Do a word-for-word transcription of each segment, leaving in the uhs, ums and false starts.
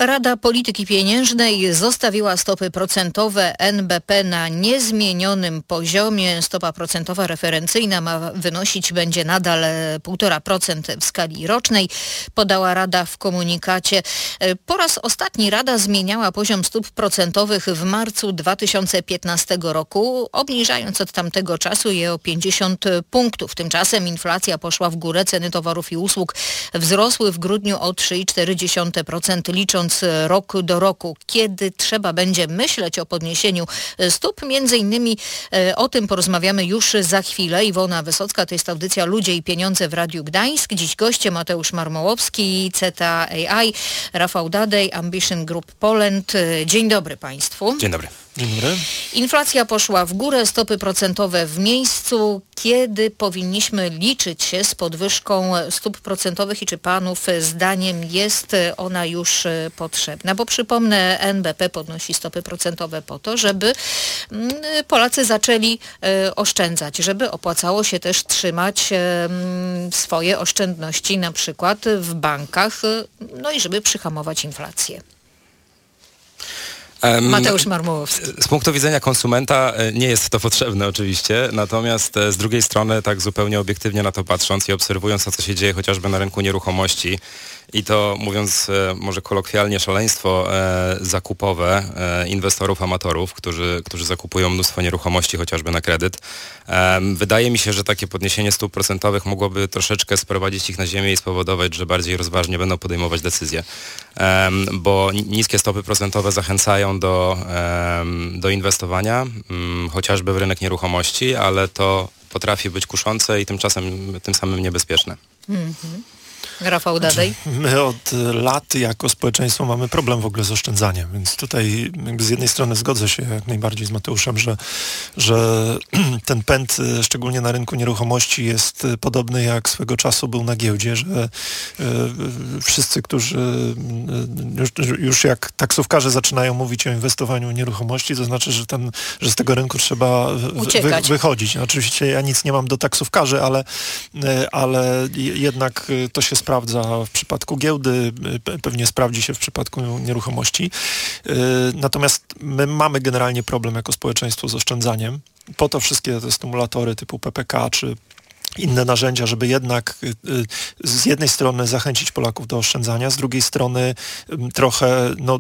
Rada Polityki Pieniężnej zostawiła stopy procentowe N B P na niezmienionym poziomie. Stopa procentowa referencyjna ma wynosić będzie nadal półtora procent w skali rocznej, podała Rada w komunikacie. Po raz ostatni Rada zmieniała poziom stóp procentowych w marcu dwa tysiące piętnastego roku, obniżając od tamtego czasu je o pięćdziesiąt punktów. Tymczasem inflacja poszła w górę, ceny towarów i usług wzrosły w grudniu o trzy i cztery dziesiąte procent, licząc rok do roku. Kiedy trzeba będzie myśleć o podniesieniu stóp, między innymi o tym porozmawiamy już za chwilę. Iwona Wysocka, to jest audycja Ludzie i Pieniądze w Radiu Gdańsk. Dziś goście Mateusz Marmołowski, Ceta A I, Rafał Dadej, Ambition Group Poland. Dzień dobry Państwu. Dzień dobry. Dzień dobry. Inflacja poszła w górę, stopy procentowe w miejscu. Kiedy powinniśmy liczyć się z podwyżką stóp procentowych i czy Panów zdaniem jest ona już potrzebna? Bo przypomnę, N B P podnosi stopy procentowe po to, żeby Polacy zaczęli oszczędzać, żeby opłacało się też trzymać swoje oszczędności na przykład w bankach, no i żeby przyhamować inflację. Mateusz Marmołowski. Z punktu widzenia konsumenta nie jest to potrzebne oczywiście, natomiast z drugiej strony tak zupełnie obiektywnie na to patrząc i obserwując to, co się dzieje chociażby na rynku nieruchomości i to mówiąc e, może kolokwialnie szaleństwo e, zakupowe e, inwestorów, amatorów, którzy, którzy zakupują mnóstwo nieruchomości chociażby na kredyt. E, wydaje mi się, że takie podniesienie stóp procentowych mogłoby troszeczkę sprowadzić ich na ziemię i spowodować, że bardziej rozważnie będą podejmować decyzje. E, bo niskie stopy procentowe zachęcają do, e, do inwestowania, m, chociażby w rynek nieruchomości, ale to potrafi być kuszące i tymczasem tym samym niebezpieczne. Mm-hmm. Rafał Dadej. My od lat jako społeczeństwo mamy problem w ogóle z oszczędzaniem, więc tutaj jakby z jednej strony zgodzę się jak najbardziej z Mateuszem, że, że ten pęd szczególnie na rynku nieruchomości jest podobny jak swego czasu był na giełdzie, że y, wszyscy, którzy już, już jak taksówkarze zaczynają mówić o inwestowaniu w nieruchomości, to znaczy, że, ten, że z tego rynku trzeba wy, wychodzić. No, oczywiście ja nic nie mam do taksówkarzy, ale, ale jednak to się sprawdza w przypadku giełdy, pewnie sprawdzi się w przypadku nieruchomości. Natomiast my mamy generalnie problem jako społeczeństwo z oszczędzaniem. Po to wszystkie te stymulatory typu P P K czy inne narzędzia, żeby jednak z jednej strony zachęcić Polaków do oszczędzania, z drugiej strony trochę no,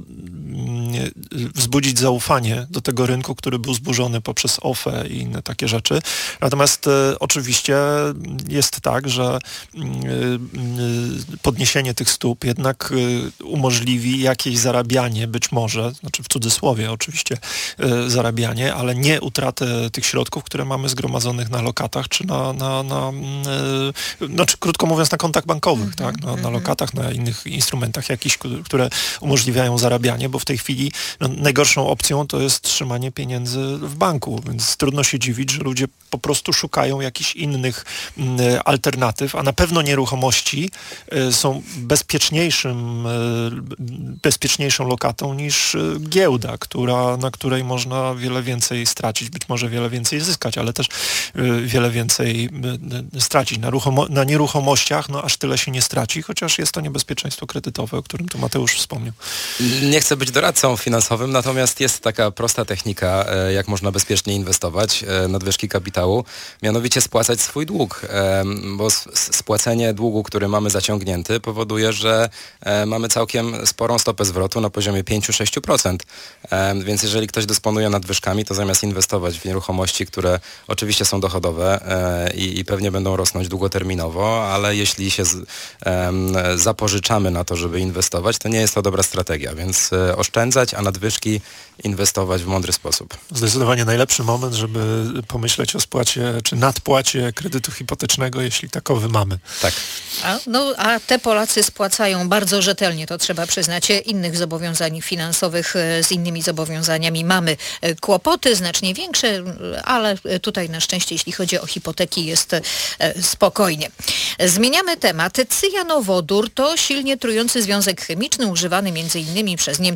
wzbudzić zaufanie do tego rynku, który był zburzony poprzez O F E i inne takie rzeczy. Natomiast e, oczywiście jest tak, że e, podniesienie tych stóp jednak e, umożliwi jakieś zarabianie, być może, znaczy w cudzysłowie oczywiście e, zarabianie, ale nie utratę tych środków, które mamy zgromadzonych na lokatach czy na, na, na e, znaczy krótko mówiąc na kontach bankowych, mm-hmm, tak? na, na lokatach, na innych instrumentach jakichś, które umożliwiają zarabianie, bo w tej chwili no, najgorszą opcją to jest trzymanie pieniędzy w banku, więc trudno się dziwić, że ludzie po prostu szukają jakichś innych m, alternatyw, a na pewno nieruchomości y, są bezpieczniejszym, y, bezpieczniejszą lokatą niż y, giełda, która, na której można wiele więcej stracić, być może wiele więcej zyskać, ale też y, wiele więcej y, stracić. Na, ruchomo- na nieruchomościach no, aż tyle się nie straci, chociaż jest to niebezpieczeństwo kredytowe, o którym tu Mateusz wspomniał. Nie chcę być doradcą finansowym, natomiast jest taka prosta technika, jak można bezpiecznie inwestować, nadwyżki kapitału, mianowicie spłacać swój dług, bo spłacenie długu, który mamy zaciągnięty, powoduje, że mamy całkiem sporą stopę zwrotu na poziomie pięć do sześciu procent. Więc jeżeli ktoś dysponuje nadwyżkami, to zamiast inwestować w nieruchomości, które oczywiście są dochodowe i, i pewnie będą rosnąć długoterminowo, ale jeśli się z, zapożyczamy na to, żeby inwestować, to nie jest to dobra strategia, więc oszczędzać, a nadwyżki inwestować w mądry sposób. Zdecydowanie najlepszy moment, żeby pomyśleć o spłacie czy nadpłacie kredytu hipotecznego, jeśli takowy mamy. Tak. A, no, a te Polacy spłacają bardzo rzetelnie, to trzeba przyznać. Innych zobowiązań finansowych z innymi zobowiązaniami mamy kłopoty znacznie większe, ale tutaj na szczęście, jeśli chodzi o hipoteki, jest spokojnie. Zmieniamy temat. Cyjanowodór to silnie trujący związek chemiczny używany między innymi przez Niemców podczas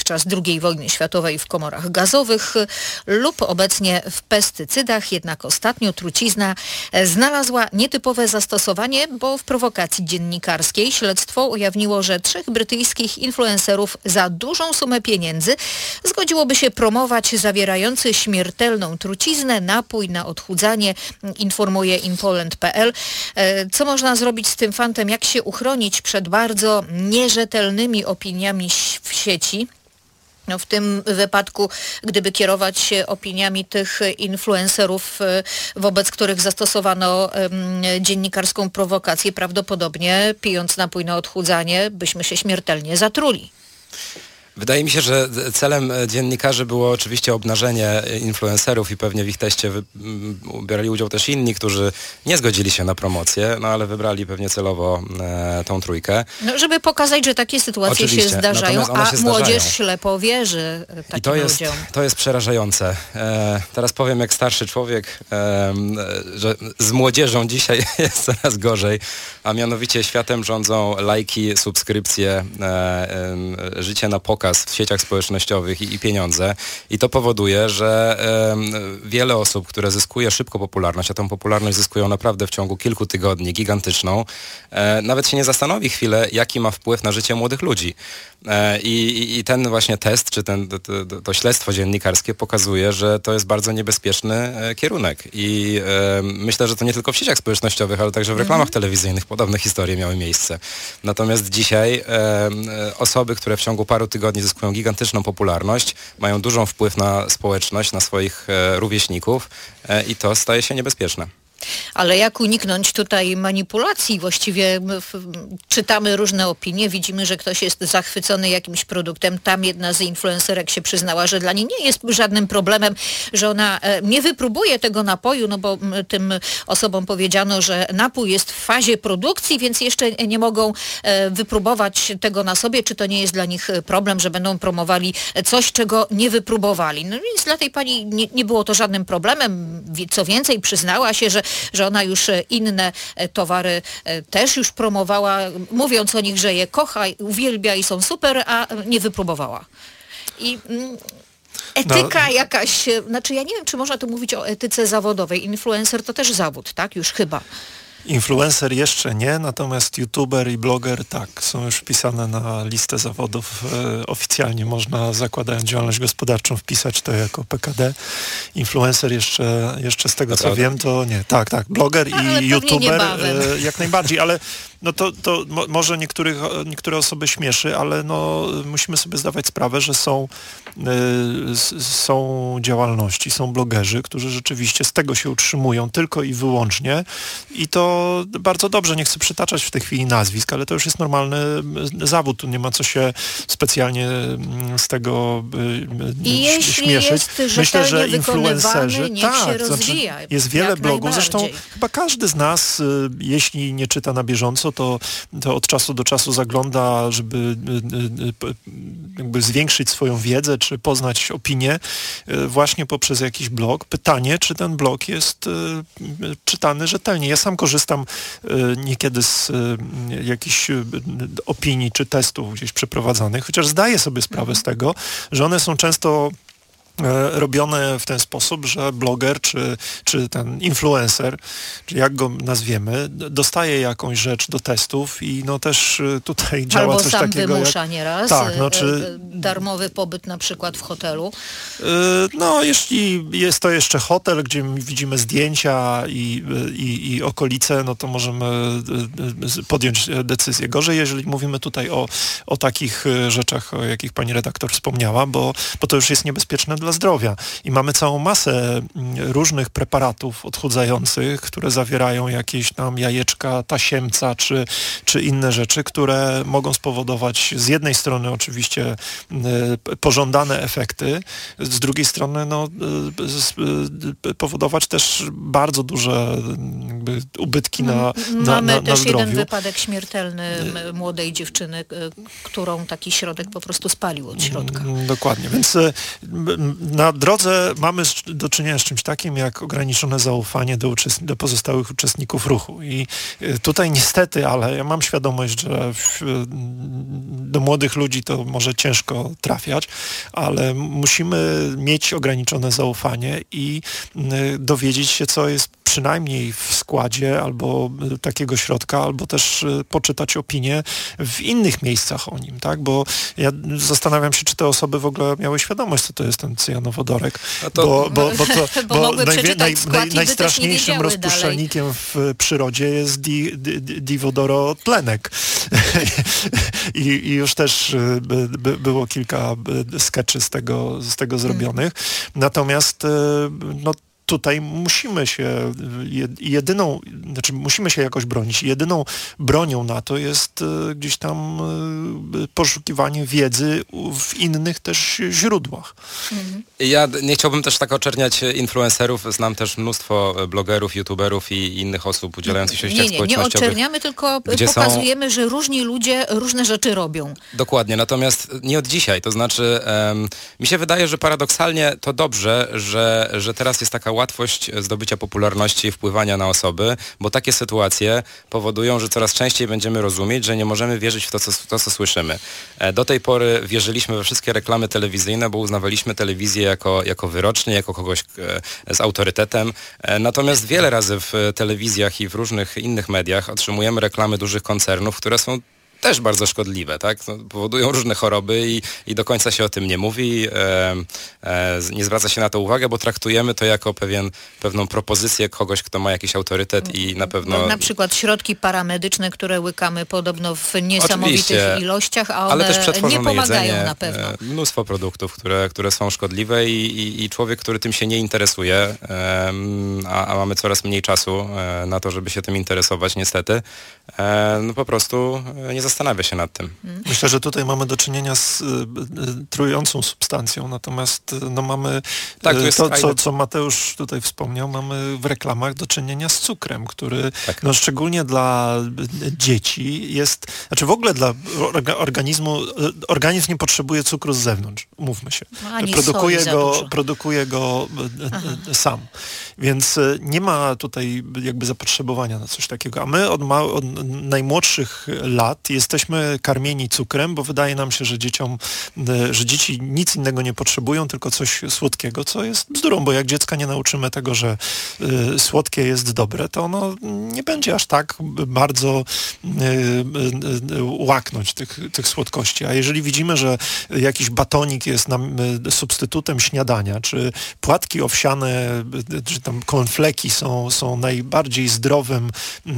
podczas drugiej wojny światowej w komorach gazowych lub obecnie w pestycydach. Jednak ostatnio trucizna znalazła nietypowe zastosowanie, bo w prowokacji dziennikarskiej śledztwo ujawniło, że trzech brytyjskich influencerów za dużą sumę pieniędzy zgodziłoby się promować zawierający śmiertelną truciznę napój na odchudzanie, informuje inpoland kropka p l. Co można zrobić z tym fantem? Jak się uchronić przed bardzo nierzetelnymi opiniami w sieci? No w tym wypadku, gdyby kierować się opiniami tych influencerów, wobec których zastosowano um, dziennikarską prowokację, prawdopodobnie pijąc napój na odchudzanie, byśmy się śmiertelnie zatruli. Wydaje mi się, że celem dziennikarzy było oczywiście obnażenie influencerów i pewnie w ich teście wy- brali udział też inni, którzy nie zgodzili się na promocję, no ale wybrali pewnie celowo e, tą trójkę. No, żeby pokazać, że takie sytuacje Oczywiście. się zdarzają, one a się młodzież zdarzają. ślepo wierzy takim I to jest, ludziom. to jest przerażające. E, teraz powiem jak starszy człowiek, e, że z młodzieżą dzisiaj jest coraz gorzej, a mianowicie światem rządzą lajki, subskrypcje, e, e, życie na pokaz w sieciach społecznościowych i, i pieniądze. I to powoduje, że e, wiele osób, które zyskuje szybko popularność, a tą popularność zyskują naprawdę w ciągu kilku tygodni, gigantyczną, e, nawet się nie zastanowi chwilę, jaki ma wpływ na życie młodych ludzi. E, i, I ten właśnie test, czy ten, to, to, to śledztwo dziennikarskie pokazuje, że to jest bardzo niebezpieczny e, kierunek. I e, myślę, że to nie tylko w sieciach społecznościowych, ale także w reklamach mhm. telewizyjnych podobne historie miały miejsce. Natomiast dzisiaj e, osoby, które w ciągu paru tygodni zyskują gigantyczną popularność, mają dużą wpływ na społeczność, na swoich e, rówieśników e, i to staje się niebezpieczne. Ale jak uniknąć tutaj manipulacji? Właściwie czytamy różne opinie, widzimy, że ktoś jest zachwycony jakimś produktem. Tam jedna z influencerek się przyznała, że dla niej nie jest żadnym problemem, że ona nie wypróbuje tego napoju, no bo tym osobom powiedziano, że napój jest w fazie produkcji, więc jeszcze nie mogą wypróbować tego na sobie. Czy to nie jest dla nich problem, że będą promowali coś, czego nie wypróbowali? No więc dla tej pani nie, nie było to żadnym problemem. Co więcej, przyznała się, że że ona już inne towary też już promowała, mówiąc o nich, że je kocha, uwielbia i są super, a nie wypróbowała. I mm, etyka no. jakaś, znaczy ja nie wiem, czy można tu mówić o etyce zawodowej. Influencer to też zawód, tak? Już chyba. Influencer jeszcze nie, natomiast youtuber i bloger tak, są już wpisane na listę zawodów. E, oficjalnie można, zakładając działalność gospodarczą, wpisać to jako P K D. Influencer jeszcze, jeszcze z tego co wiem, to nie. Tak, tak, bloger i youtuber e, jak najbardziej, ale no to, to mo, może niektórych, niektóre osoby śmieszy, ale no musimy sobie zdawać sprawę, że są, y, są działalności, są blogerzy, którzy rzeczywiście z tego się utrzymują tylko i wyłącznie i to bardzo dobrze, nie chcę przytaczać w tej chwili nazwisk, ale to już jest normalny zawód, tu nie ma co się specjalnie z tego y, I jeśli śmieszyć. Jest Myślę, że influencerzy, niech tak, się rozwija, znaczy jest wiele blogów, zresztą chyba każdy z nas, y, jeśli nie czyta na bieżąco, To, to od czasu do czasu zagląda, żeby y, y, jakby zwiększyć swoją wiedzę, czy poznać opinię y, właśnie poprzez jakiś blog. Pytanie, czy ten blog jest y, y, czytany rzetelnie. Ja sam korzystam y, niekiedy z y, jakichś y, opinii czy testów gdzieś przeprowadzanych, chociaż zdaję sobie sprawę z tego, że one są często robione w ten sposób, że bloger czy, czy ten influencer, czy jak go nazwiemy, dostaje jakąś rzecz do testów i no też tutaj działa Albo coś sam takiego wymusza jak... nieraz tak, no, czy... darmowy pobyt na przykład w hotelu. No jeśli jest to jeszcze hotel, gdzie widzimy zdjęcia i, i, i okolice, no to możemy podjąć decyzję. Gorzej, jeżeli mówimy tutaj o, o takich rzeczach, o jakich pani redaktor wspomniała, bo, bo to już jest niebezpieczne dla zdrowia. I mamy całą masę różnych preparatów odchudzających, które zawierają jakieś tam jajeczka, tasiemca czy, czy inne rzeczy, które mogą spowodować z jednej strony oczywiście y, pożądane efekty, z drugiej strony no, y, y, powodować też bardzo duże jakby, ubytki na, na, Mamy na, na też zdrowiu. jeden wypadek śmiertelny młodej dziewczyny, którą taki środek po prostu spalił od środka. Dokładnie, więc na drodze mamy do czynienia z czymś takim jak ograniczone zaufanie do, uczest- do pozostałych uczestników ruchu. I tutaj niestety, ale ja mam świadomość, że w, do młodych ludzi to może ciężko wszystko trafiać, ale musimy mieć ograniczone zaufanie i dowiedzieć się, co jest przynajmniej w składzie albo takiego środka, albo też poczytać opinie w innych miejscach o nim, tak? Bo ja zastanawiam się, czy te osoby w ogóle miały świadomość, co to jest ten cyjanowodorek, no to, bo, bo, bo, to, bo, bo bo najwie, naj, naj, naj, najstraszniejszym rozpuszczalnikiem w przyrodzie jest di, di, di, diwodorotlenek. I, I już też by, by było kilka skeczy z tego, z tego zrobionych. Natomiast no tutaj musimy się jedyną, znaczy musimy się jakoś bronić. Jedyną bronią na to jest gdzieś tam poszukiwanie wiedzy w innych też źródłach. Mhm. Ja nie chciałbym też tak oczerniać influencerów. Znam też mnóstwo blogerów, youtuberów i innych osób udzielających się w sieciach nie, nie, społecznościowych. Nie oczerniamy, tylko pokazujemy, są... że różni ludzie różne rzeczy robią. Dokładnie, natomiast nie od dzisiaj. To znaczy um, mi się wydaje, że paradoksalnie to dobrze, że, że teraz jest taka łatwość zdobycia popularności i wpływania na osoby, bo takie sytuacje powodują, że coraz częściej będziemy rozumieć, że nie możemy wierzyć w to, co, to, co słyszymy. Do tej pory wierzyliśmy we wszystkie reklamy telewizyjne, bo uznawaliśmy telewizję jako, jako wyrocznie, jako kogoś z autorytetem. Natomiast wiele razy w telewizjach i w różnych innych mediach otrzymujemy reklamy dużych koncernów, które są też bardzo szkodliwe, tak? No, powodują różne choroby i, i do końca się o tym nie mówi, e, e, nie zwraca się na to uwagę, bo traktujemy to jako pewien, pewną propozycję kogoś, kto ma jakiś autorytet i na pewno... No, na przykład środki paramedyczne, które łykamy podobno w niesamowitych Oczywiście, ilościach, a ale one też nie pomagają jedzenie, na pewno. Mnóstwo produktów, które, które są szkodliwe i, i, i człowiek, który tym się nie interesuje, e, a, a mamy coraz mniej czasu e, na to, żeby się tym interesować niestety, e, no po prostu nie zastanawia się nad tym. Myślę, że tutaj mamy do czynienia z y, y, trującą substancją, natomiast y, no mamy tak, to, y, to co, co Mateusz tutaj wspomniał, mamy w reklamach do czynienia z cukrem, który tak. no, szczególnie dla y, dzieci jest, znaczy w ogóle dla orga, organizmu, y, organizm nie potrzebuje cukru z zewnątrz, umówmy się. Ani produkuje go, dużo. produkuje go y, y, sam. Więc y, nie ma tutaj jakby zapotrzebowania na coś takiego, a my od, ma, od najmłodszych lat jesteśmy karmieni cukrem, bo wydaje nam się, że dzieciom, że dzieci nic innego nie potrzebują, tylko coś słodkiego, co jest bzdurą, bo jak dziecka nie nauczymy tego, że y, słodkie jest dobre, to ono nie będzie aż tak bardzo y, y, y, łaknąć tych, tych słodkości. A jeżeli widzimy, że jakiś batonik jest nam y, substytutem śniadania, czy płatki owsiane, y, czy tam konfleki są, są najbardziej zdrowym y,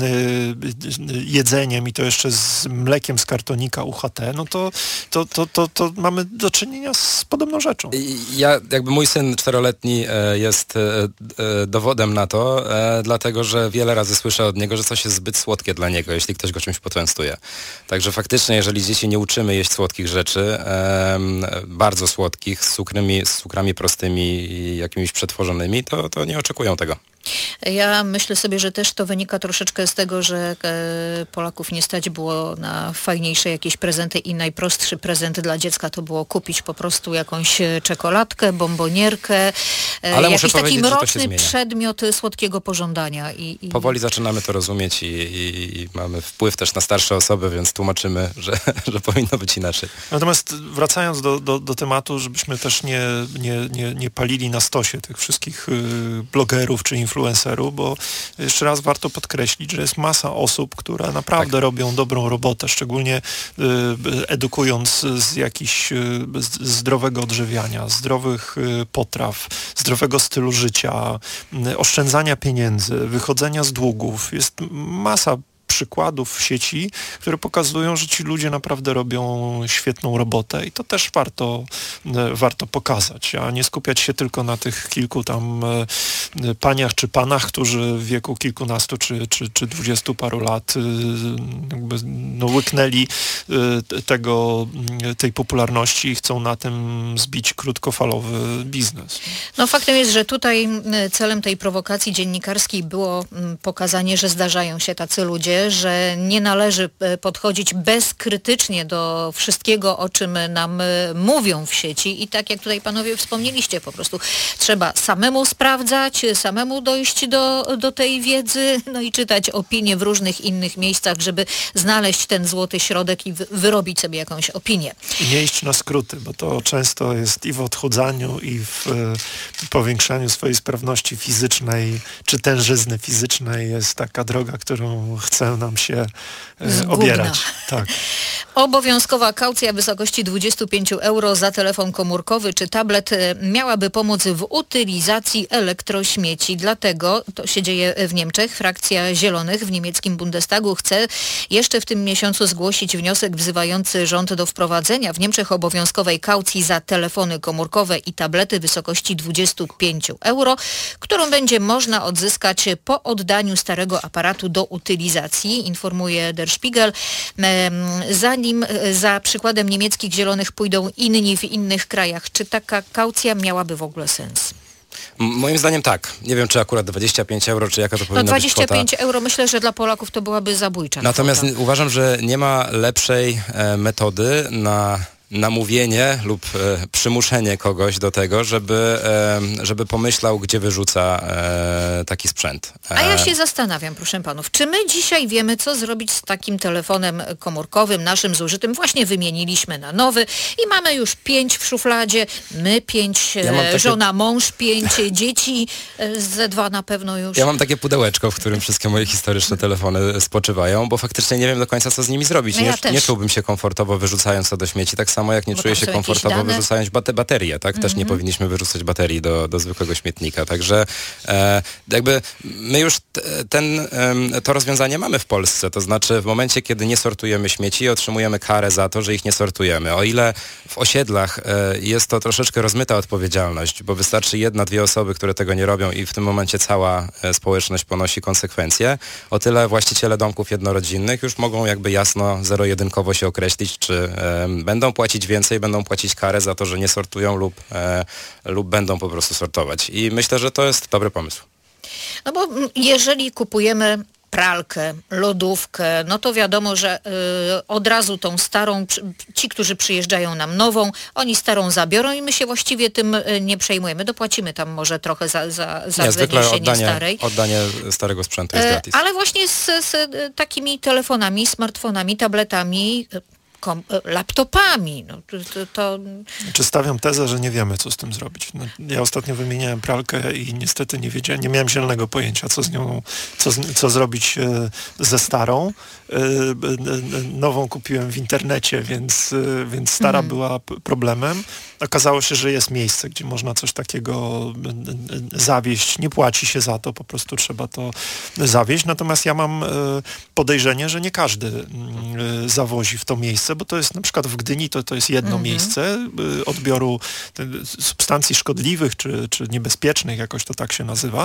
y, jedzeniem i to jeszcze z mlekiem z kartonika U H T, no to, to, to, to, to mamy do czynienia z podobną rzeczą. Ja, jakby mój syn czteroletni jest dowodem na to, dlatego, że wiele razy słyszę od niego, że coś jest zbyt słodkie dla niego, jeśli ktoś go czymś poczęstuje. Także faktycznie, jeżeli dzieci nie uczymy jeść słodkich rzeczy, bardzo słodkich, z cukrami, z cukrami prostymi i jakimiś przetworzonymi, to, to nie oczekują tego. Ja myślę sobie, że też to wynika troszeczkę z tego, że e, Polaków nie stać było na fajniejsze jakieś prezenty i najprostszy prezent dla dziecka to było kupić po prostu jakąś czekoladkę, bombonierkę, e, Ale jakiś muszę taki mroczny że przedmiot słodkiego pożądania. I, i... Powoli zaczynamy to rozumieć i, i, i mamy wpływ też na starsze osoby, więc tłumaczymy, że, że powinno być inaczej. Natomiast wracając do, do, do tematu, żebyśmy też nie, nie, nie, nie palili na stosie tych wszystkich y, blogerów czy influencerów, bo jeszcze raz warto podkreślić, że jest masa osób, które naprawdę tak. robią dobrą robotę, szczególnie y, edukując z jakichś y, zdrowego odżywiania, zdrowych y, potraw, zdrowego stylu życia, y, oszczędzania pieniędzy, wychodzenia z długów. Jest masa przykładów w sieci, które pokazują, że ci ludzie naprawdę robią świetną robotę i to też warto, warto pokazać, a nie skupiać się tylko na tych kilku tam paniach czy panach, którzy w wieku kilkunastu czy, czy, czy dwudziestu paru lat jakby no, łyknęli tego, tej popularności i chcą na tym zbić krótkofalowy biznes. No faktem jest, że tutaj celem tej prowokacji dziennikarskiej było pokazanie, że zdarzają się tacy ludzie, myślę, że nie należy podchodzić bezkrytycznie do wszystkiego, o czym nam mówią w sieci i tak jak tutaj panowie wspomnieliście, po prostu trzeba samemu sprawdzać, samemu dojść do, do tej wiedzy, no i czytać opinie w różnych innych miejscach, żeby znaleźć ten złoty środek i wy, wyrobić sobie jakąś opinię. I nie iść na skróty, bo to często jest i w odchudzaniu, i w y, powiększaniu swojej sprawności fizycznej, czy tężyzny fizycznej jest taka droga, którą chce nam się y, obierać. Tak. Obowiązkowa kaucja w wysokości dwadzieścia pięć euro za telefon komórkowy czy tablet miałaby pomóc w utylizacji elektrośmieci. Dlatego to się dzieje w Niemczech. Frakcja Zielonych w niemieckim Bundestagu chce jeszcze w tym miesiącu zgłosić wniosek wzywający rząd do wprowadzenia w Niemczech obowiązkowej kaucji za telefony komórkowe i tablety w wysokości dwadzieścia pięć euro, którą będzie można odzyskać po oddaniu starego aparatu do utylizacji, informuje Der Spiegel. Zanim za przykładem niemieckich Zielonych pójdą inni w innych krajach, czy taka kaucja miałaby w ogóle sens? Moim zdaniem tak. Nie wiem, czy akurat dwadzieścia pięć euro, czy jaka to powinna no dwadzieścia pięć być kwota. Euro myślę, że dla Polaków to byłaby zabójcza Natomiast kwota. Uważam, że nie ma lepszej e, metody na namówienie lub e, przymuszenie kogoś do tego, żeby, e, żeby pomyślał, gdzie wyrzuca e, taki sprzęt. E, A ja się zastanawiam, proszę panów, czy my dzisiaj wiemy, co zrobić z takim telefonem komórkowym, naszym zużytym? Właśnie wymieniliśmy na nowy i mamy już pięć w szufladzie, my pięć, Ja mam takie... żona, mąż pięć, dzieci ze dwa na pewno już. Ja mam takie pudełeczko, w którym wszystkie moje historyczne telefony spoczywają, bo faktycznie nie wiem do końca, co z nimi zrobić. No ja nie, też. nie czułbym się komfortowo wyrzucając to do śmieci, tak samo jak nie Bo czuję tam się są komfortowo jakieś dane. wyrzucając bate, baterie, tak? Też nie powinniśmy wyrzucać baterii do, do zwykłego śmietnika. Także e, jakby my już t, ten, e, to rozwiązanie mamy w Polsce. To znaczy w momencie, kiedy nie sortujemy śmieci, otrzymujemy karę za to, że ich nie sortujemy. O ile w osiedlach e, jest to troszeczkę rozmyta odpowiedzialność, bo wystarczy jedna, dwie osoby, które tego nie robią i w tym momencie cała e, społeczność ponosi konsekwencje, o tyle właściciele domków jednorodzinnych już mogą jakby jasno zero-jedynkowo się określić, czy e, będą płacić więcej, będą płacić karę za to, że nie sortują lub, e, lub będą po prostu sortować. I myślę, że to jest dobry pomysł. No bo jeżeli kupujemy pralkę, lodówkę, no to wiadomo, że y, od razu tą starą, ci, którzy przyjeżdżają nam nową, oni starą zabiorą i my się właściwie tym y, nie przejmujemy. Dopłacimy tam może trochę za, za, za nie, zwykle wyniesienie oddanie, oddanie oddanie starego sprzętu jest gratis. Y, ale właśnie z, z y, takimi telefonami, smartfonami, tabletami, y, Kom, laptopami. No, to, to, to... Czy stawiam tezę, że nie wiemy, co z tym zrobić. No, ja ostatnio wymieniałem pralkę i niestety nie wiedziałem, nie miałem zielonego pojęcia, co z nią, co, z, co zrobić e, ze starą. E, e, nową kupiłem w internecie, więc, e, więc stara mm. była p- problemem. Okazało się, że jest miejsce, gdzie można coś takiego e, zawieźć. Nie płaci się za to, po prostu trzeba to zawieźć. Natomiast ja mam e, podejrzenie, że nie każdy e, zawozi w to miejsce, bo to jest na przykład w Gdyni, to, to jest jedno mm-hmm. miejsce y, odbioru y, substancji szkodliwych czy, czy niebezpiecznych, jakoś to tak się nazywa.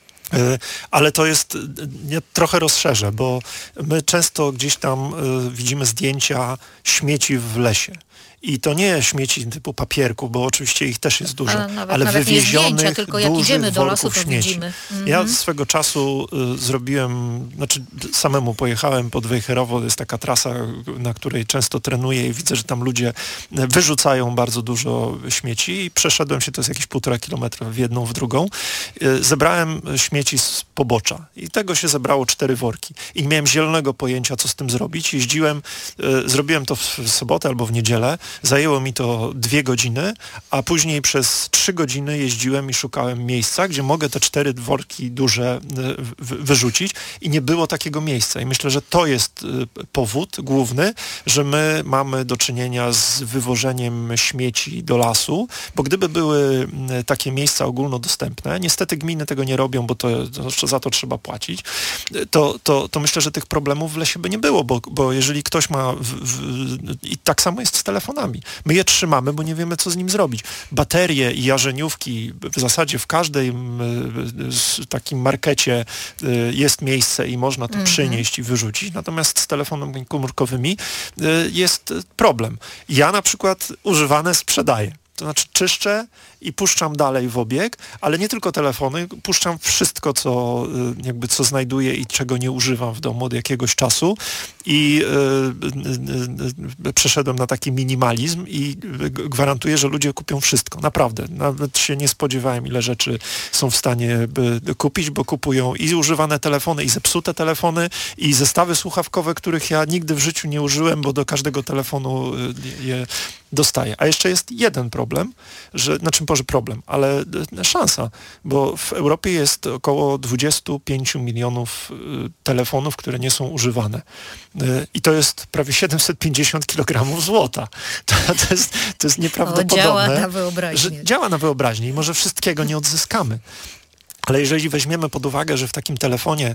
Y, ale to jest, y, ja trochę rozszerzę, bo my często gdzieś tam y, widzimy zdjęcia śmieci w lesie. I to nie śmieci typu papierku, bo oczywiście ich też jest dużo, ale, nawet, ale nawet wywiezionych, zdjęcia, tylko jak idziemy do lasu, to śmieci. widzimy. Mm-hmm. Ja swego czasu y, zrobiłem, znaczy samemu pojechałem pod Wejherowo, jest taka trasa, na której często trenuję i widzę, że tam ludzie wyrzucają bardzo dużo śmieci i przeszedłem się, to jest jakieś półtora kilometra w jedną, w drugą. Y, zebrałem śmieci z pobocza i tego się zebrało cztery worki. I nie miałem zielonego pojęcia, co z tym zrobić. Jeździłem, y, zrobiłem to w, w sobotę albo w niedzielę. Zajęło mi to dwie godziny, a później przez trzy godziny jeździłem i szukałem miejsca, gdzie mogę te cztery worki duże y, wyrzucić i nie było takiego miejsca. I myślę, że to jest y, powód główny, że my mamy do czynienia z wywożeniem śmieci do lasu, bo gdyby były y, takie miejsca ogólnodostępne, niestety gminy tego nie robią, bo to, to za to trzeba płacić, to, to, to myślę, że tych problemów w lesie by nie było, bo, bo jeżeli ktoś ma w, w, i tak samo jest z telefonami. My je trzymamy, bo nie wiemy, co z nim zrobić. Baterie i jarzeniówki, w zasadzie w każdej takim markecie jest miejsce i można to mm-hmm. przynieść i wyrzucić. Natomiast z telefonami komórkowymi jest problem. Ja na przykład używane sprzedaję. To znaczy czyszczę i puszczam dalej w obieg, ale nie tylko telefony, puszczam wszystko, co jakby co znajduję i czego nie używam w domu od jakiegoś czasu i yy, yy, przeszedłem na taki minimalizm i gwarantuję, że ludzie kupią wszystko, naprawdę. Nawet się nie spodziewałem, ile rzeczy są w stanie by kupić, bo kupują i używane telefony, i zepsute telefony, i zestawy słuchawkowe, których ja nigdy w życiu nie użyłem, bo do każdego telefonu je dostaję. A jeszcze jest jeden problem, że, znaczy może problem, ale szansa, bo w Europie jest około dwadzieścia pięć milionów y, telefonów, które nie są używane. Y, I to jest prawie siedemset pięćdziesiąt kilogramów złota. To, to, jest, to jest nieprawdopodobne. O, działa na wyobraźnię. Że działa na wyobraźnię i może wszystkiego nie odzyskamy. Ale jeżeli weźmiemy pod uwagę, że w takim telefonie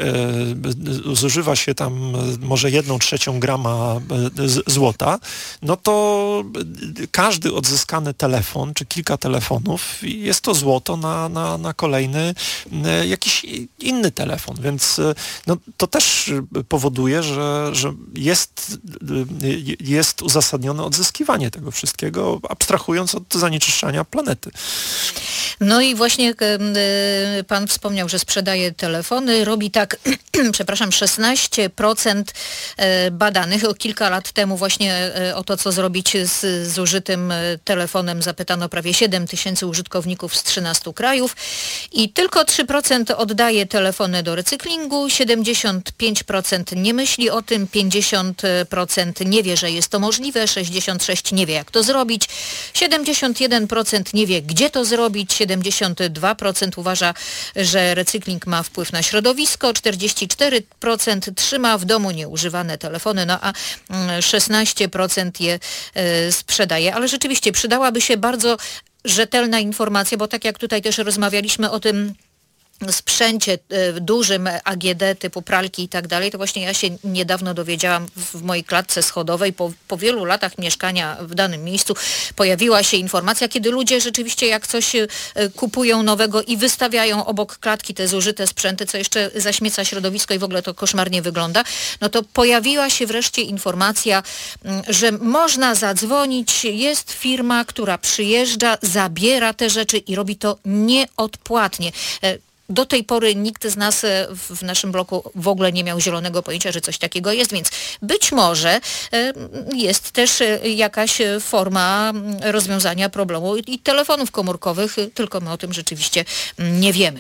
e, zużywa się tam może jedną trzecią grama e, z, złota, no to każdy odzyskany telefon, czy kilka telefonów, jest to złoto na, na, na kolejny e, jakiś inny telefon. Więc e, no, to też powoduje, że, że jest, e, jest uzasadnione odzyskiwanie tego wszystkiego, abstrahując od zanieczyszczania planety. No i właśnie e, pan wspomniał, że sprzedaje telefony. Robi tak, przepraszam, szesnaście procent badanych. O kilka lat temu właśnie o to, co zrobić z zużytym telefonem, zapytano prawie siedem tysięcy użytkowników z trzynastu krajów i tylko trzy procent oddaje telefony do recyklingu, siedemdziesiąt pięć procent nie myśli o tym, pięćdziesiąt procent nie wie, że jest to możliwe, sześćdziesiąt sześć procent nie wie, jak to zrobić, siedemdziesiąt jeden procent nie wie, gdzie to zrobić, siedemdziesiąt dwa procent uważa, że recykling ma wpływ na środowisko, czterdzieści cztery procent trzyma w domu nieużywane telefony, no a szesnaście procent je y, sprzedaje. Ale rzeczywiście przydałaby się bardzo rzetelna informacja, bo tak jak tutaj też rozmawialiśmy o tym sprzęcie y, dużym A G D typu pralki i tak dalej, to właśnie ja się niedawno dowiedziałam w mojej klatce schodowej, po, po wielu latach mieszkania w danym miejscu pojawiła się informacja, kiedy ludzie rzeczywiście jak coś y, kupują nowego i wystawiają obok klatki te zużyte sprzęty, co jeszcze zaśmieca środowisko i w ogóle to koszmarnie wygląda, no to pojawiła się wreszcie informacja, y, że można zadzwonić, jest firma, która przyjeżdża, zabiera te rzeczy i robi to nieodpłatnie. Y, Do tej pory nikt z nas w naszym bloku w ogóle nie miał zielonego pojęcia, że coś takiego jest, więc być może jest też jakaś forma rozwiązania problemu i telefonów komórkowych, tylko my o tym rzeczywiście nie wiemy.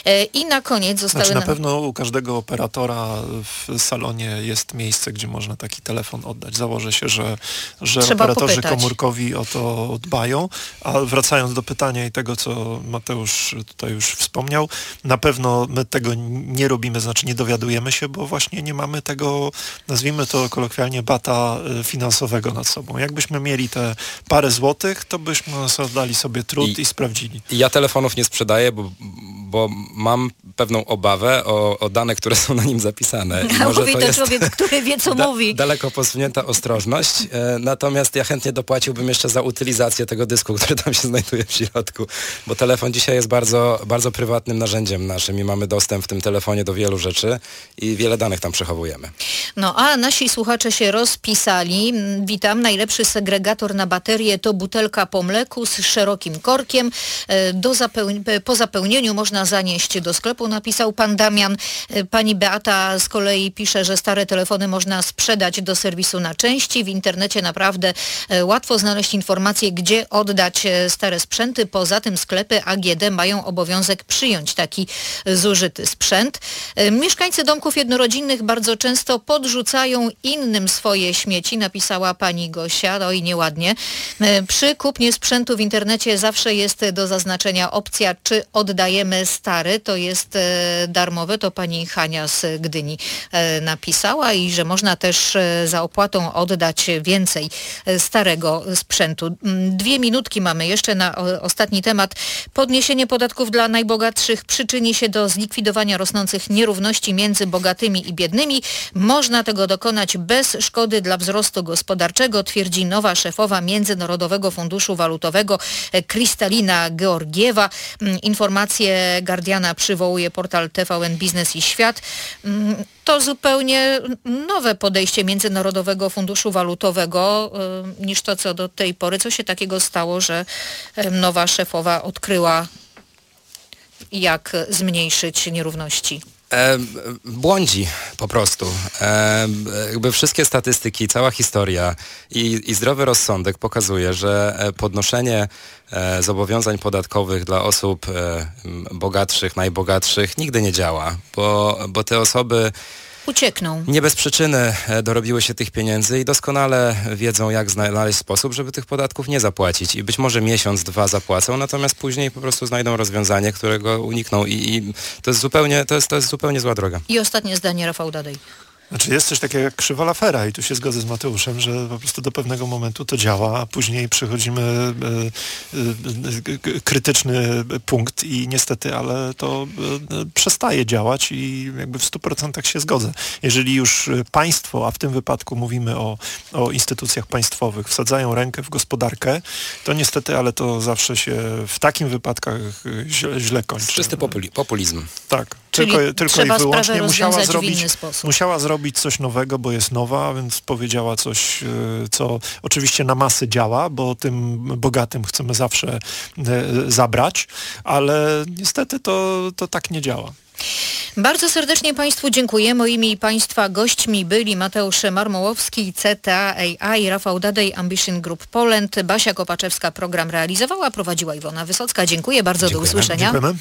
I na koniec zostały... Znaczy na pewno u każdego operatora w salonie jest miejsce, gdzie można taki telefon oddać. Założę się, że, że operatorzy popytać. komórkowi o to dbają. A wracając do pytania i tego, co Mateusz tutaj już wspomniał, na pewno my tego nie robimy, znaczy nie dowiadujemy się, bo właśnie nie mamy tego, nazwijmy to kolokwialnie, bata finansowego nad sobą. Jakbyśmy mieli te parę złotych, to byśmy dali sobie trud i, i sprawdzili. Ja telefonów nie sprzedaję, bo, bo mam pewną obawę o, o dane, które są na nim zapisane. I może mówi to, to człowiek, który wie, co da, mówi. Daleko posunięta ostrożność. E, natomiast ja chętnie dopłaciłbym jeszcze za utylizację tego dysku, który tam się znajduje w środku, bo telefon dzisiaj jest bardzo, bardzo prywatnym narzędziem naszym i mamy dostęp w tym telefonie do wielu rzeczy i wiele danych tam przechowujemy. No a nasi słuchacze się rozpisali. Witam, najlepszy segregator na baterię to butelka po mleku z szerokim korkiem. Do zapeł- po zapełnieniu można zanieść do sklepu, napisał pan Damian. Pani Beata z kolei pisze, że stare telefony można sprzedać do serwisu na części. W internecie naprawdę łatwo znaleźć informacje, gdzie oddać stare sprzęty. Poza tym sklepy A G D mają obowiązek przyjąć taki zużyty sprzęt. Mieszkańcy domków jednorodzinnych bardzo często podrzucają innym swoje śmieci, napisała pani Gosia, no i nieładnie. Przy kupnie sprzętu w internecie zawsze jest do zaznaczenia opcja, czy oddajemy stary, to jest darmowe, to pani Hania z Gdyni napisała i że można też za opłatą oddać więcej starego sprzętu. Dwie minutki mamy jeszcze na ostatni temat. Podniesienie podatków dla najbogatszych przyczyni się do zlikwidowania rosnących nierówności między bogatymi i biednymi. Można tego dokonać bez szkody dla wzrostu gospodarczego, twierdzi nowa szefowa Międzynarodowego Funduszu Walutowego Kristalina Georgiewa. Informacje Guardiana przywołuje informuje portal T V N Biznes i Świat. To zupełnie nowe podejście Międzynarodowego Funduszu Walutowego niż to, co do tej pory. Co się takiego stało, że nowa szefowa odkryła, jak zmniejszyć nierówności? E, błądzi po prostu. E, jakby wszystkie statystyki, cała historia i, i zdrowy rozsądek pokazuje, że podnoszenie e, zobowiązań podatkowych dla osób e, bogatszych, najbogatszych nigdy nie działa, bo, bo te osoby uciekną. Nie bez przyczyny dorobiły się tych pieniędzy i doskonale wiedzą, jak znaleźć sposób, żeby tych podatków nie zapłacić. I być może miesiąc, dwa zapłacą, natomiast później po prostu znajdą rozwiązanie, którego unikną. I, i to jest zupełnie, to jest, to jest zupełnie zła droga. I ostatnie zdanie, Rafał Dadej. Znaczy jest coś takiego jak krzywa Laffera i tu się zgodzę z Mateuszem, że po prostu do pewnego momentu to działa, a później przychodzimy y, y, y, krytyczny punkt i niestety, ale to y, przestaje działać i jakby w stu procentach się zgodzę. Jeżeli już państwo, a w tym wypadku mówimy o, o instytucjach państwowych, wsadzają rękę w gospodarkę, to niestety, ale to zawsze się w takim wypadkach źle, źle kończy. Czysty populi- populizm. Tak. Czyli tylko tylko trzeba i wyłącznie sprawę musiała zrobić zrobić, w inny sposób. musiała zrobić coś nowego, bo jest nowa, więc powiedziała coś, co oczywiście na masy działa, bo tym bogatym chcemy zawsze zabrać, ale niestety to, to tak nie działa. Bardzo serdecznie Państwu dziękuję. Moimi i Państwa gośćmi byli Mateusz Marmołowski, C T A I, Rafał Dadej, Ambition Group Poland, Basia Kopaczewska program realizowała, prowadziła Iwona Wysocka. Dziękuję bardzo, Dziękujemy. do usłyszenia. Dziękujemy.